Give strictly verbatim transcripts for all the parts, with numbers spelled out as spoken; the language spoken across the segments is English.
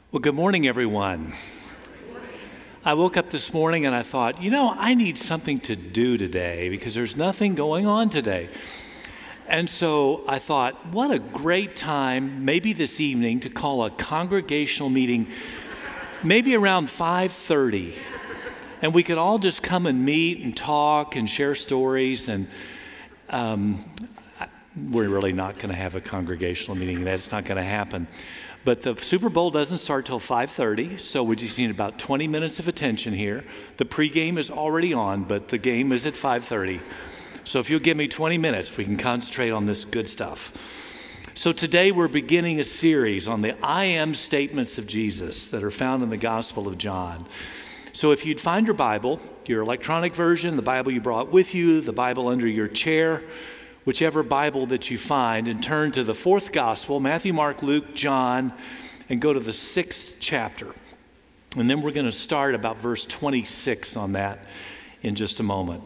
Well, good morning, everyone. I woke up this morning and I thought, you know, I need something to do today because there's nothing going on today. And so I thought, what a great time, maybe this evening, to call a congregational meeting, maybe around five thirty. And we could all just come and meet and talk and share stories. And um, we're really not going to have a congregational meeting. That's not going to happen. But the Super Bowl doesn't start till five thirty, so we just need about twenty minutes of attention here. The pregame is already on, but the game is at five thirty. So if you'll give me twenty minutes, we can concentrate on this good stuff. So today we're beginning a series on the I am statements of Jesus that are found in the Gospel of John. So if you'd find your Bible, your electronic version, the Bible you brought with you, the Bible under your chair, whichever Bible that you find, and turn to the fourth gospel, Matthew, Mark, Luke, John, and go to the sixth chapter. And then we're going to start about verse twenty-six on that in just a moment.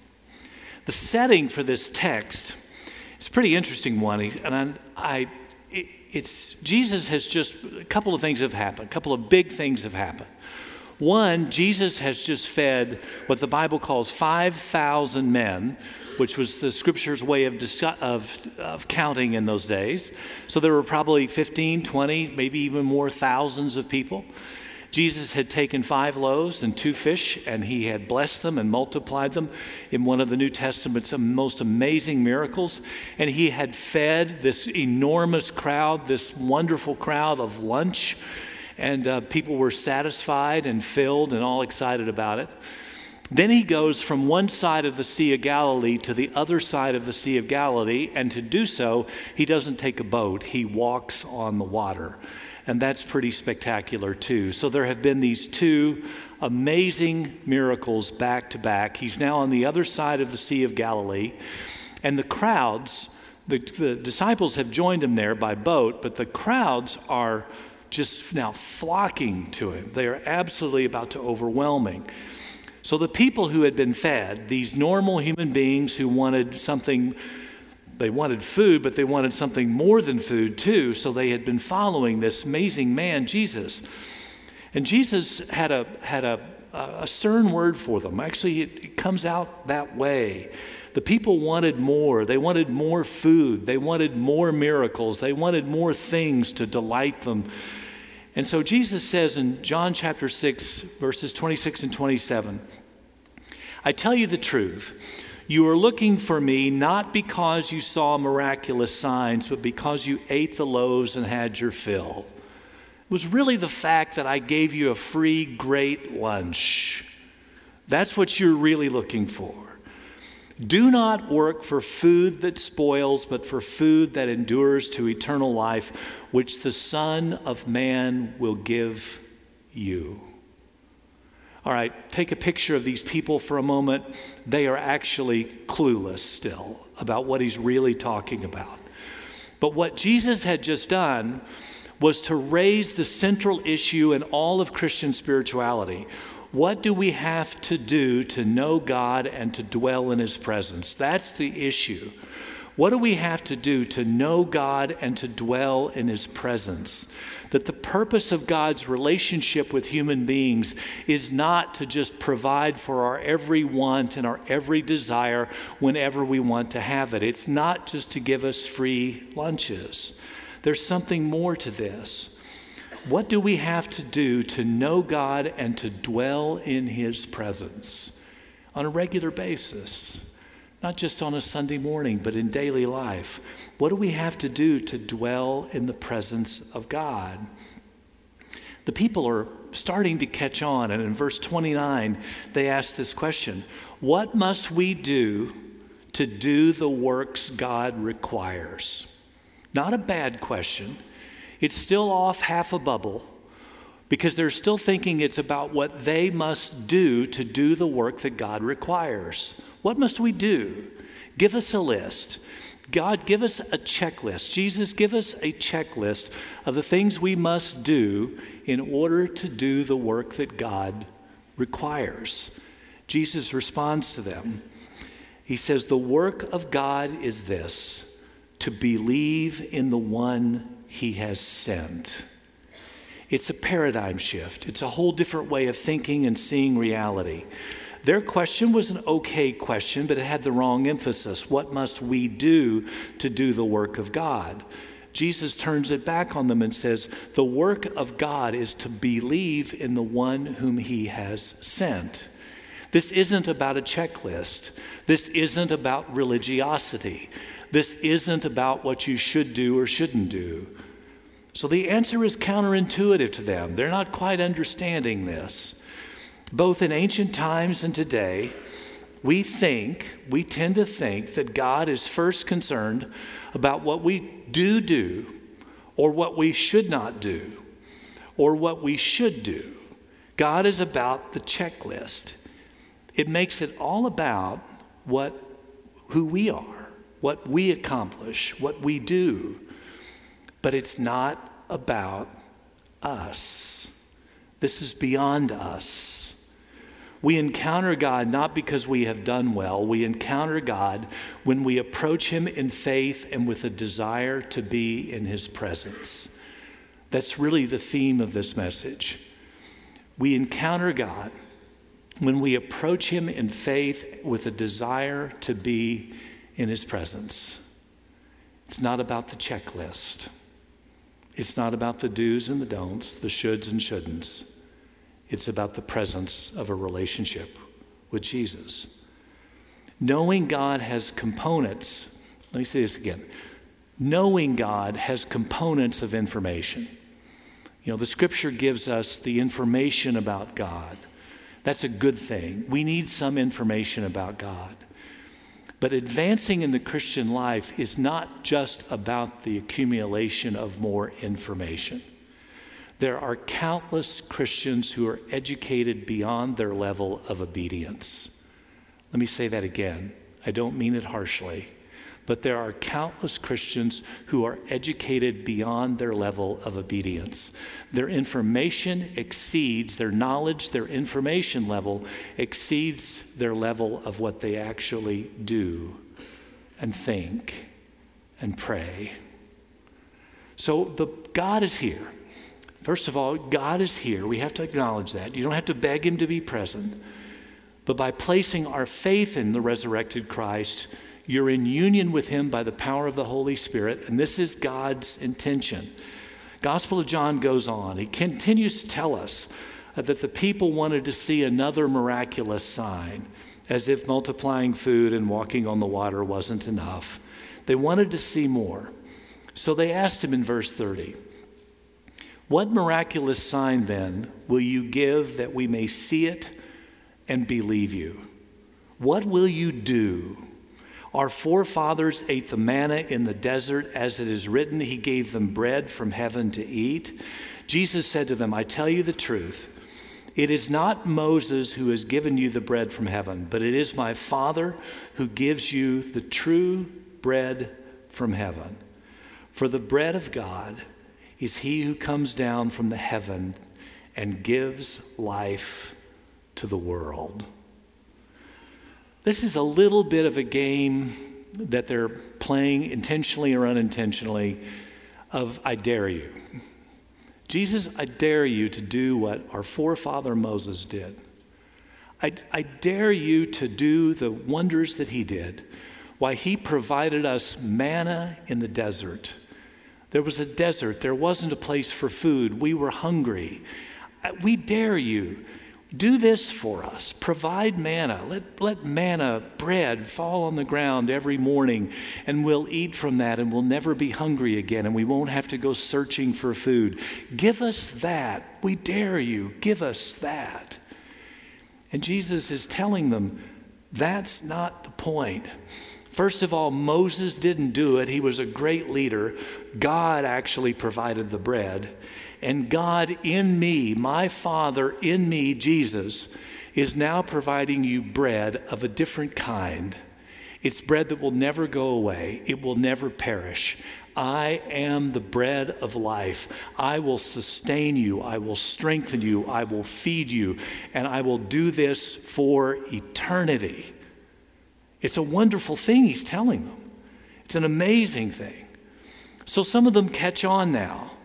The setting for this text is a pretty interesting one. And I, I it, it's Jesus has just, a couple of things have happened, a couple of big things have happened. One, Jesus has just fed what the Bible calls five thousand men, which was the scripture's way of, of, of counting in those days. So there were probably fifteen, twenty, maybe even more thousands of people. Jesus had taken five loaves and two fish, and he had blessed them and multiplied them in one of the New Testament's most amazing miracles. And he had fed this enormous crowd, this wonderful crowd of lunch, and uh, people were satisfied and filled and all excited about it. Then he goes from one side of the Sea of Galilee to the other side of the Sea of Galilee, and to do so, he doesn't take a boat, he walks on the water. And that's pretty spectacular too. So there have been these two amazing miracles back to back. He's now on the other side of the Sea of Galilee, and the crowds, the, the disciples have joined him there by boat, but the crowds are just now flocking to him. They are absolutely about to overwhelming. So the people who had been fed, these normal human beings who wanted something, they wanted food, but they wanted something more than food too. So they had been following this amazing man, Jesus. And Jesus had a had a, a stern word for them. Actually, it, it comes out that way. The people wanted more. They wanted more food. They wanted more miracles. They wanted more things to delight them. And so Jesus says in John chapter six, verses twenty-six and twenty-seven, I tell you the truth, you are looking for me not because you saw miraculous signs, but because you ate the loaves and had your fill. It was really the fact that I gave you a free great lunch. That's what you're really looking for. Do not work for food that spoils, but for food that endures to eternal life, which the Son of Man will give you. All right, take a picture of these people for a moment. They are actually clueless still about what he's really talking about. But what Jesus had just done was to raise the central issue in all of Christian spirituality. What do we have to do to know God and to dwell in his presence? That's the issue. What do we have to do to know God and to dwell in his presence? That the purpose of God's relationship with human beings is not to just provide for our every want and our every desire whenever we want to have it. It's not just to give us free lunches. There's something more to this. What do we have to do to know God and to dwell in his presence on a regular basis? Not just on a Sunday morning, but in daily life. What do we have to do to dwell in the presence of God? The people are starting to catch on, and in verse twenty-nine, they ask this question, what must we do to do the works God requires? Not a bad question. It's still off half a bubble because they're still thinking it's about what they must do to do the work that God requires. What must we do? Give us a list. God, give us a checklist. Jesus, give us a checklist of the things we must do in order to do the work that God requires. Jesus responds to them. He says, the work of God is this, to believe in the one he has sent. It's a paradigm shift. It's a whole different way of thinking and seeing reality. Their question was an okay question, but it had the wrong emphasis. What must we do to do the work of God? Jesus turns it back on them and says, the work of God is to believe in the one whom he has sent. This isn't about a checklist. This isn't about religiosity. This isn't about what you should do or shouldn't do. So the answer is counterintuitive to them. They're not quite understanding this. Both in ancient times and today, we think, we tend to think that God is first concerned about what we do do, or what we should not do, or what we should do. God is about the checklist. It makes it all about what, who we are, what we accomplish, what we do. But it's not about us. This is beyond us. We encounter God not because we have done well. We encounter God when we approach him in faith and with a desire to be in his presence. That's really the theme of this message. We encounter God when we approach him in faith with a desire to be in his presence. It's not about the checklist. It's not about the do's and the don'ts, the shoulds and shouldn'ts. It's about the presence of a relationship with Jesus. Knowing God has components. Let me say this again. Knowing God has components of information. You know, the scripture gives us the information about God. That's a good thing. We need some information about God. But advancing in the Christian life is not just about the accumulation of more information. There are countless Christians who are educated beyond their level of obedience. Let me say that again. I don't mean it harshly. But there are countless Christians who are educated beyond their level of obedience. Their information exceeds, their knowledge, their information level exceeds their level of what they actually do and think and pray. So the God is here. First of all, God is here. We have to acknowledge that. You don't have to beg him to be present. But by placing our faith in the resurrected Christ, you're in union with him by the power of the Holy Spirit, and this is God's intention. Gospel of John goes on. He continues to tell us that the people wanted to see another miraculous sign, as if multiplying food and walking on the water wasn't enough. They wanted to see more. So they asked him in verse thirty, "What miraculous sign then will you give that we may see it and believe you? What will you do? Our forefathers ate the manna in the desert, as it is written, he gave them bread from heaven to eat." Jesus said to them, "I tell you the truth. It is not Moses who has given you the bread from heaven, but it is my Father who gives you the true bread from heaven. For the bread of God is he who comes down from the heaven and gives life to the world." This is a little bit of a game that they're playing intentionally or unintentionally of I dare you. Jesus, I dare you to do what our forefather Moses did. I, I dare you to do the wonders that he did. Why, he provided us manna in the desert. There was a desert. There wasn't a place for food. We were hungry. We dare you. Do this for us. Provide manna. Let, let manna, bread, fall on the ground every morning, and we'll eat from that, and we'll never be hungry again, and we won't have to go searching for food. Give us that. We dare you. Give us that. And Jesus is telling them, that's not the point. First of all, Moses didn't do it. He was a great leader. God actually provided the bread. And God in me, my Father in me, Jesus, is now providing you bread of a different kind. It's bread that will never go away. It will never perish. I am the bread of life. I will sustain you. I will strengthen you. I will feed you. And I will do this for eternity. It's a wonderful thing he's telling them. It's an amazing thing. So some of them catch on now.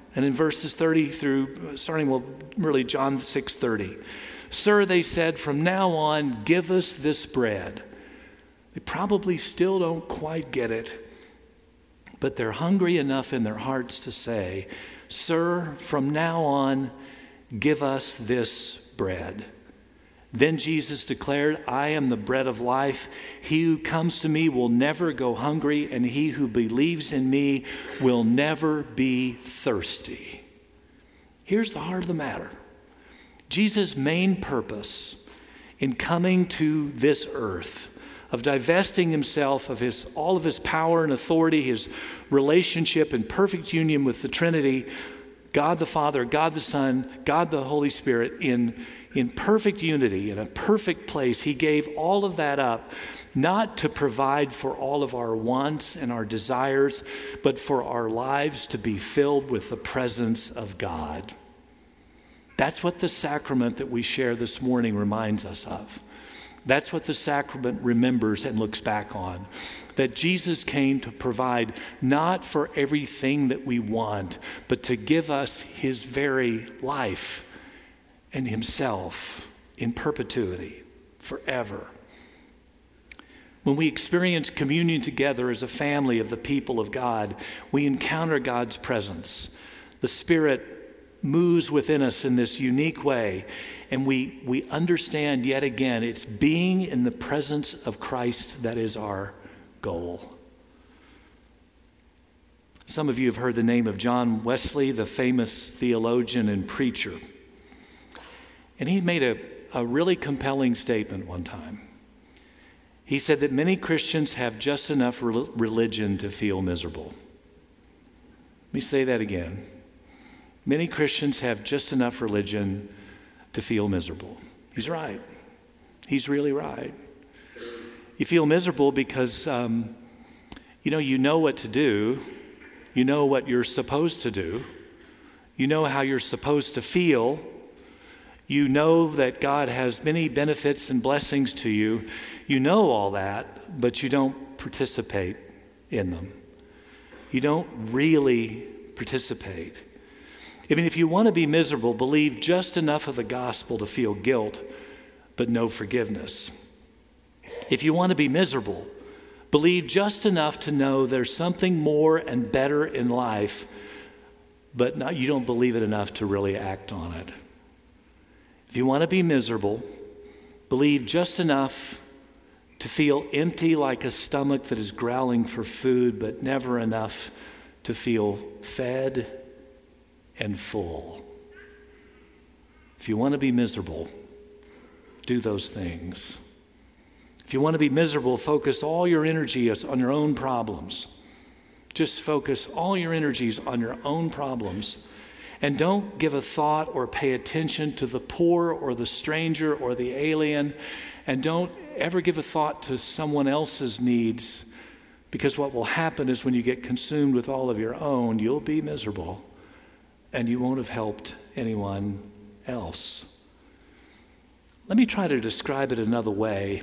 And in verses thirty through, starting with really John six thirty, "Sir," they said, "from now on, give us this bread." They probably still don't quite get it, but they're hungry enough in their hearts to say, "Sir, from now on, give us this bread." Then Jesus declared, "I am the bread of life. He who comes to me will never go hungry, and he who believes in me will never be thirsty." Here's the heart of the matter. Jesus' main purpose in coming to this earth, of divesting himself of his all of his power and authority, his relationship and perfect union with the Trinity, God the Father, God the Son, God the Holy Spirit, in, in perfect unity, in a perfect place. He gave all of that up, not to provide for all of our wants and our desires, but for our lives to be filled with the presence of God. That's what the sacrament that we share this morning reminds us of. That's what the sacrament remembers and looks back on. That Jesus came to provide not for everything that we want, but to give us his very life and himself in perpetuity, forever. When we experience communion together as a family of the people of God, we encounter God's presence. The Spirit moves within us in this unique way, and we, we understand yet again it's being in the presence of Christ that is our goal. Some of you have heard the name of John Wesley, the famous theologian and preacher. And he made a, a really compelling statement one time. He said that many Christians have just enough re- religion to feel miserable. Let me say that again. Many Christians have just enough religion to feel miserable. He's right. He's really right. You feel miserable because, um, you know, you know what to do. You know what you're supposed to do. You know how you're supposed to feel. You know that God has many benefits and blessings to you. You know all that, but you don't participate in them. You don't really participate. I mean, if you want to be miserable, believe just enough of the gospel to feel guilt, but no forgiveness. If you want to be miserable, believe just enough to know there's something more and better in life, but not, you don't believe it enough to really act on it. If you want to be miserable, believe just enough to feel empty like a stomach that is growling for food, but never enough to feel fed and full. If you want to be miserable, do those things. If you want to be miserable, focus all your energy on your own problems. Just focus all your energies on your own problems. And don't give a thought or pay attention to the poor or the stranger or the alien. And don't ever give a thought to someone else's needs, because what will happen is when you get consumed with all of your own, you'll be miserable. And you won't have helped anyone else. Let me try to describe it another way.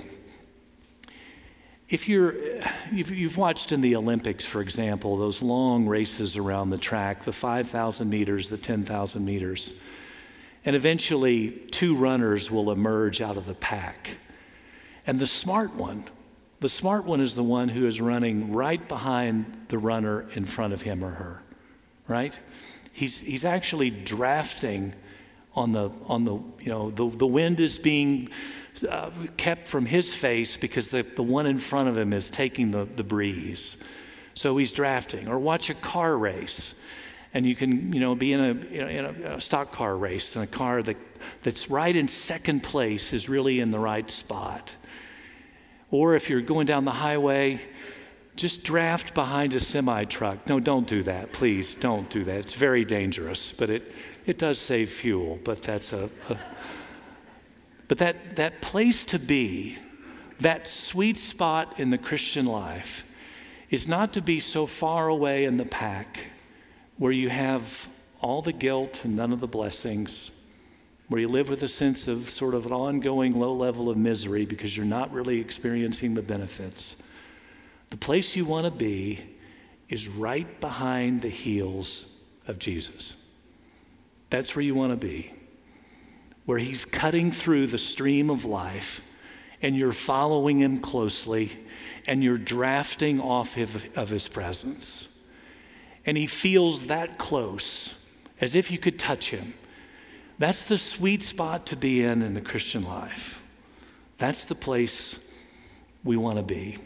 If you're, you've, you've watched in the Olympics, for example, those long races around the track, the five thousand meters, the ten thousand meters, and eventually two runners will emerge out of the pack. And the smart one, the smart one is the one who is running right behind the runner in front of him or her, right? He's, he's actually drafting on the, on the you know, the, the wind is being uh, kept from his face because the, the one in front of him is taking the, the breeze. So he's drafting. Or watch a car race. And you can, you know, be in a, in a, a stock car race, and a car that, that's right in second place is really in the right spot. Or if you're going down the highway, just draft behind a semi-truck. No, don't do that. Please don't do that. It's very dangerous, but it, it does save fuel. But that's a, a but that, that place to be, that sweet spot in the Christian life, is not to be so far away in the pack where you have all the guilt and none of the blessings, where you live with a sense of sort of an ongoing low level of misery because you're not really experiencing the benefits. The place you want to be is right behind the heels of Jesus. That's where you want to be, where he's cutting through the stream of life and you're following him closely and you're drafting off of, of his presence. And he feels that close, as if you could touch him. That's the sweet spot to be in in the Christian life. That's the place we want to be.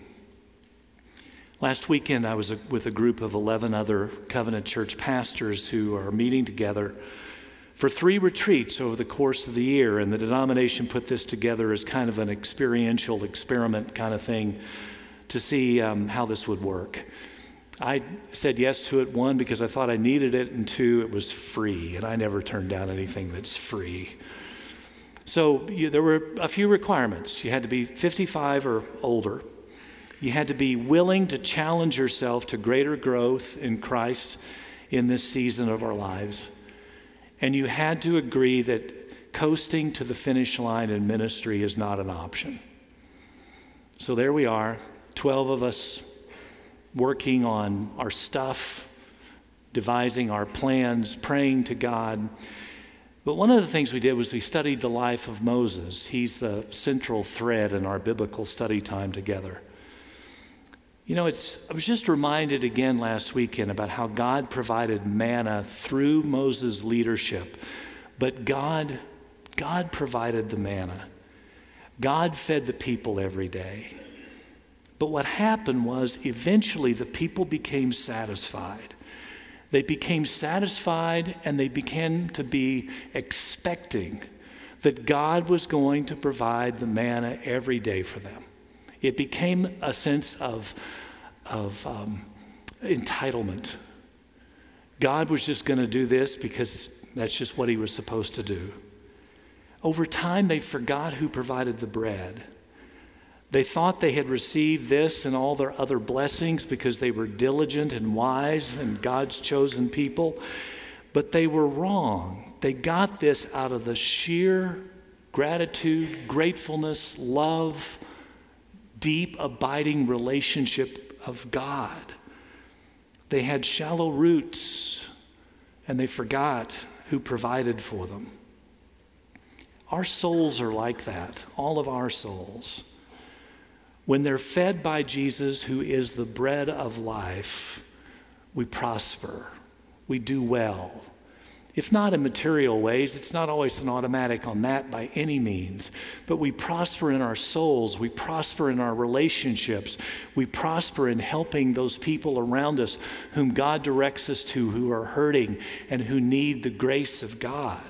Last weekend, I was with a group of eleven other Covenant Church pastors who are meeting together for three retreats over the course of the year, and the denomination put this together as kind of an experiential experiment kind of thing to see um, how this would work. I said yes to it, one, because I thought I needed it, and two, it was free, and I never turn down anything that's free. So you, there were a few requirements. You had to be fifty-five or older. You had to be willing to challenge yourself to greater growth in Christ in this season of our lives. And you had to agree that coasting to the finish line in ministry is not an option. So there we are, twelve of us working on our stuff, devising our plans, praying to God. But one of the things we did was we studied the life of Moses. He's the central thread in our biblical study time together. You know, it's, I was just reminded again last weekend about how God provided manna through Moses' leadership. But God, God provided the manna. God fed the people every day. But what happened was eventually the people became satisfied. They became satisfied and they began to be expecting that God was going to provide the manna every day for them. It became a sense of, of um, entitlement. God was just going to do this because that's just what he was supposed to do. Over time, they forgot who provided the bread. They thought they had received this and all their other blessings because they were diligent and wise and God's chosen people, but they were wrong. They got this out of the sheer gratitude, gratefulness, love, deep, abiding relationship of God. They had shallow roots, and they forgot who provided for them. Our souls are like that, all of our souls. When they're fed by Jesus, who is the bread of life, we prosper, we do well. If not in material ways, it's not always an automatic on that by any means, but we prosper in our souls, we prosper in our relationships, we prosper in helping those people around us whom God directs us to, who are hurting and who need the grace of God.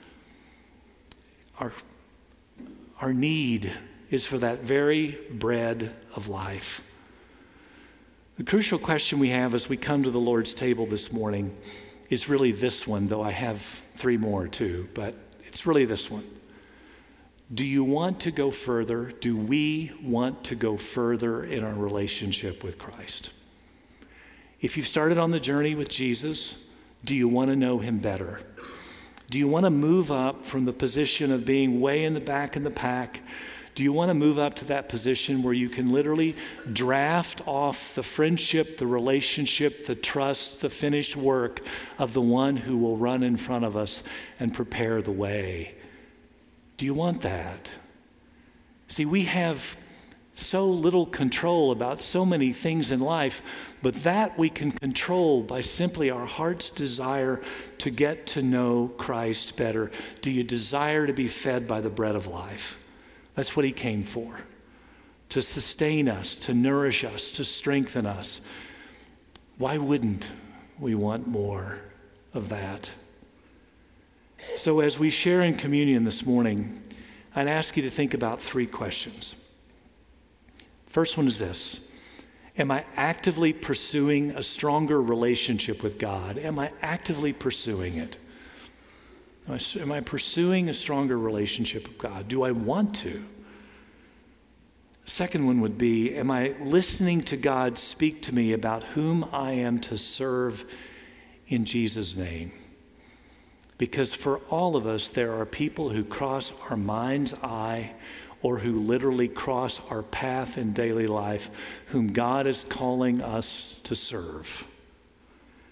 Our, our need is for that very bread of life. The crucial question we have as we come to the Lord's table this morning is really this one, though I have three more too, but it's really this one. Do you want to go further? Do we want to go further in our relationship with Christ? If you've started on the journey with Jesus, do you want to know him better? Do you want to move up from the position of being way in the back in the pack? Do you want to move up to that position where you can literally draft off the friendship, the relationship, the trust, the finished work of the one who will run in front of us and prepare the way? Do you want that? See, we have so little control about so many things in life, but that we can control by simply our heart's desire to get to know Christ better. Do you desire to be fed by the bread of life? That's what he came for, to sustain us, to nourish us, to strengthen us. Why wouldn't we want more of that? So as we share in communion this morning, I'd ask you to think about three questions. First one is this: am I actively pursuing a stronger relationship with God? Am I actively pursuing it? Am I pursuing a stronger relationship with God? Do I want to? Second one would be, am I listening to God speak to me about whom I am to serve in Jesus' name? Because for all of us, there are people who cross our mind's eye or who literally cross our path in daily life, whom God is calling us to serve.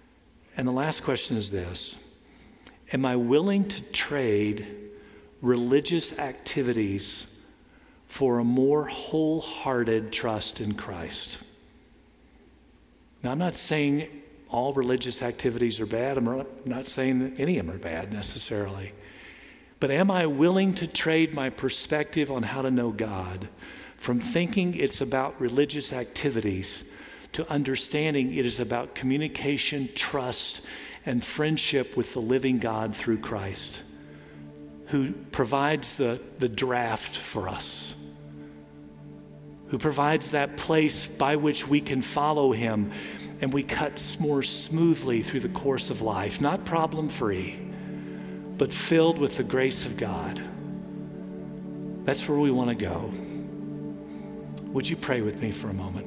And the last question is this: am I willing to trade religious activities for a more wholehearted trust in Christ? Now, I'm not saying all religious activities are bad. I'm not saying that any of them are bad necessarily. But am I willing to trade my perspective on how to know God from thinking it's about religious activities to understanding it is about communication, trust, and friendship with the living God through Christ, who provides the, the draft for us, who provides that place by which we can follow him and we cut more smoothly through the course of life, not problem-free, but filled with the grace of God. That's where we want to go. Would you pray with me for a moment?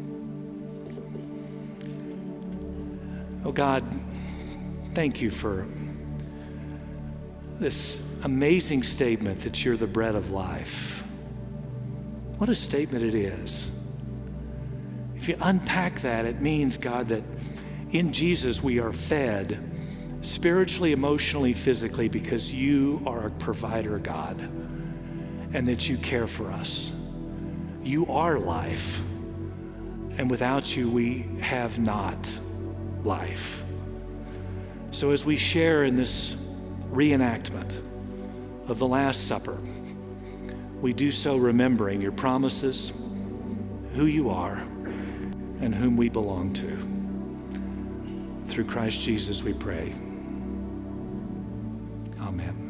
Oh God, thank you for this amazing statement that you're the bread of life. What a statement it is. If you unpack that, it means, God, that in Jesus we are fed spiritually, emotionally, physically, because you are a provider, God, and that you care for us. You are life, and without you we have not life. So as we share in this reenactment of the Last Supper, we do so remembering your promises, who you are, and whom we belong to. Through Christ Jesus we pray. Amen.